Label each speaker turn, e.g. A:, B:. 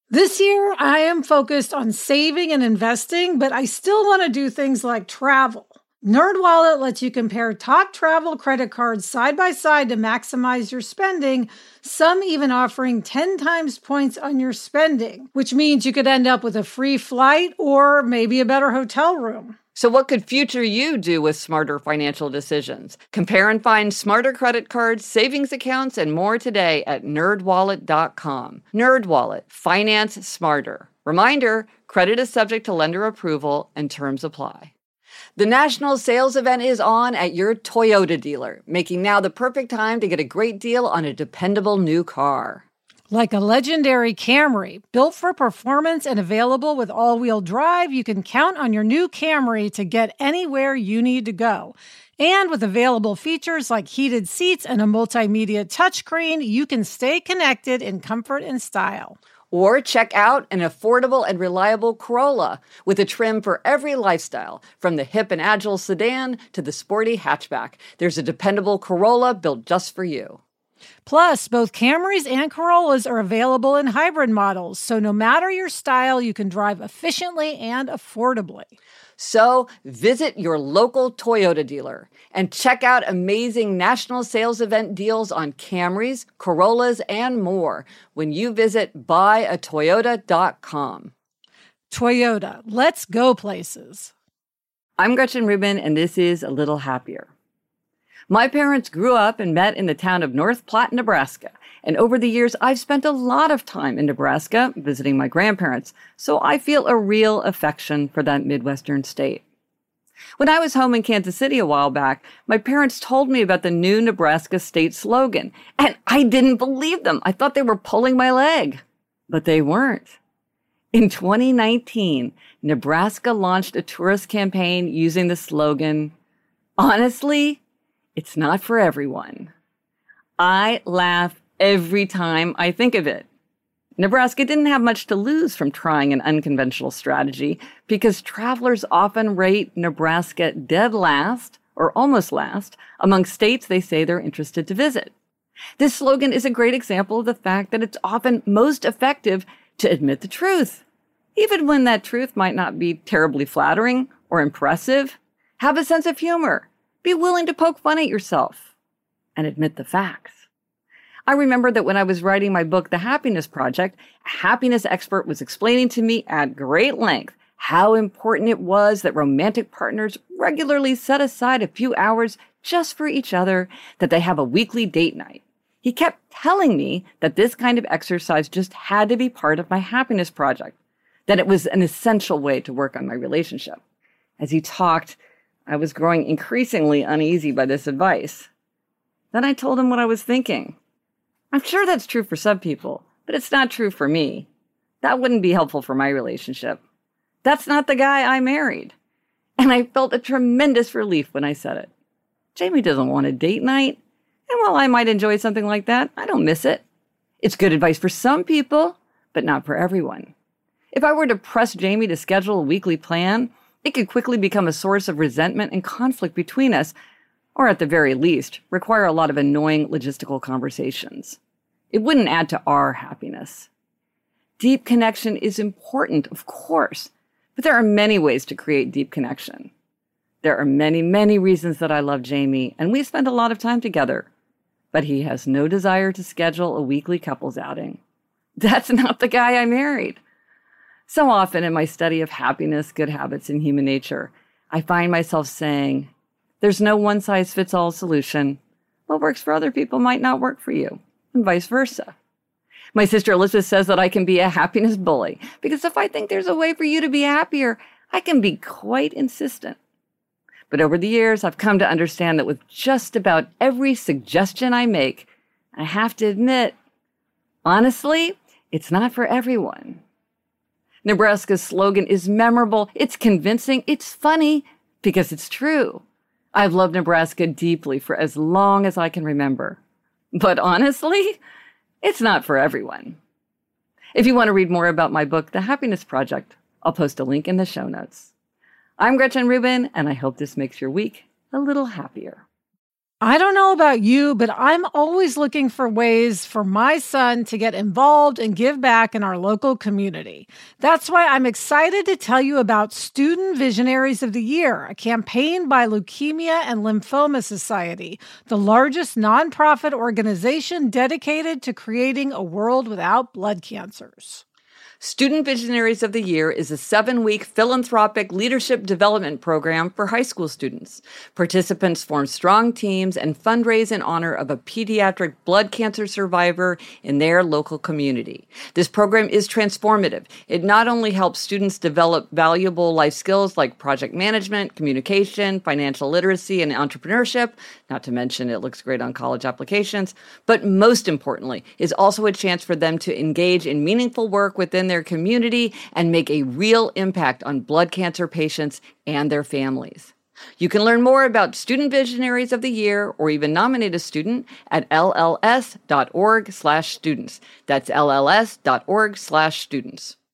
A: This year, I am focused on saving and investing, but I still want to do things like travel. NerdWallet lets you compare top travel credit cards side by side to maximize your spending, some even offering 10 times points on your spending, which means you could end up with a free flight or maybe a better hotel room.
B: So what could future you do with smarter financial decisions? Compare and find smarter credit cards, savings accounts, and more today at nerdwallet.com. NerdWallet, finance smarter. Reminder, credit is subject to lender approval and terms apply. The national sales event is on at your Toyota dealer, making now the perfect time to get a great deal on a dependable new car.
A: Like a legendary Camry, built for performance and available with all-wheel drive, you can count on your new Camry to get anywhere you need to go. And with available features like heated seats and a multimedia touchscreen, you can stay connected in comfort and style.
B: Or check out an affordable and reliable Corolla with a trim for every lifestyle, from the hip and agile sedan to the sporty hatchback. There's a dependable Corolla built just for you.
A: Plus, both Camrys and Corollas are available in hybrid models, so no matter your style, you can drive efficiently and affordably.
B: So visit your local Toyota dealer and check out amazing national sales event deals on Camrys, Corollas, and more when you visit buyatoyota.com.
A: Toyota, let's go places.
B: I'm Gretchen Rubin, and this is A Little Happier. My parents grew up and met in the town of North Platte, Nebraska. And over the years, I've spent a lot of time in Nebraska visiting my grandparents, so I feel a real affection for that Midwestern state. When I was home in Kansas City a while back, my parents told me about the new Nebraska state slogan, and I didn't believe them. I thought they were pulling my leg, but they weren't. In 2019, Nebraska launched a tourist campaign using the slogan, "Honestly, it's not for everyone." I laugh every time I think of it. Nebraska didn't have much to lose from trying an unconventional strategy because travelers often rate Nebraska dead last, or almost last, among states they say they're interested to visit. This slogan is a great example of the fact that it's often most effective to admit the truth, even when that truth might not be terribly flattering or impressive. Have a sense of humor. Be willing to poke fun at yourself and admit the facts. I remember that when I was writing my book, The Happiness Project, a happiness expert was explaining to me at great length how important it was that romantic partners regularly set aside a few hours just for each other, that they have a weekly date night. He kept telling me that this kind of exercise just had to be part of my happiness project, that it was an essential way to work on my relationship. As he talked, I was growing increasingly uneasy by this advice. Then I told him what I was thinking. I'm sure that's true for some people, but it's not true for me. That wouldn't be helpful for my relationship. That's not the guy I married. And I felt a tremendous relief when I said it. Jamie doesn't want a date night. And while I might enjoy something like that, I don't miss it. It's good advice for some people, but not for everyone. If I were to press Jamie to schedule a weekly plan, it could quickly become a source of resentment and conflict between us, or at the very least, require a lot of annoying logistical conversations. It wouldn't add to our happiness. Deep connection is important, of course, but there are many ways to create deep connection. There are many, many reasons that I love Jamie, and we spend a lot of time together, but he has no desire to schedule a weekly couples outing. That's not the guy I married. So often in my study of happiness, good habits, and human nature, I find myself saying, there's no one-size-fits-all solution. What works for other people might not work for you, and vice versa. My sister Elizabeth says that I can be a happiness bully, because if I think there's a way for you to be happier, I can be quite insistent. But over the years, I've come to understand that with just about every suggestion I make, I have to admit, honestly, it's not for everyone. Nebraska's slogan is memorable, it's convincing, it's funny, because it's true. I've loved Nebraska deeply for as long as I can remember. But honestly, it's not for everyone. If you want to read more about my book, The Happiness Project, I'll post a link in the show notes. I'm Gretchen Rubin, and I hope this makes your week a little happier.
A: I don't know about you, but I'm always looking for ways for my son to get involved and give back in our local community. That's why I'm excited to tell you about Student Visionaries of the Year, a campaign by Leukemia and Lymphoma Society, the largest nonprofit organization dedicated to creating a world without blood cancers.
B: Student Visionaries of the Year is a 7-week philanthropic leadership development program for high school students. Participants form strong teams and fundraise in honor of a pediatric blood cancer survivor in their local community. This program is transformative. It not only helps students develop valuable life skills like project management, communication, financial literacy, and entrepreneurship, not to mention it looks great on college applications, but most importantly, is also a chance for them to engage in meaningful work within their community and make a real impact on blood cancer patients and their families. You can learn more about Student Visionaries of the Year or even nominate a student at lls.org/students. That's lls.org/students.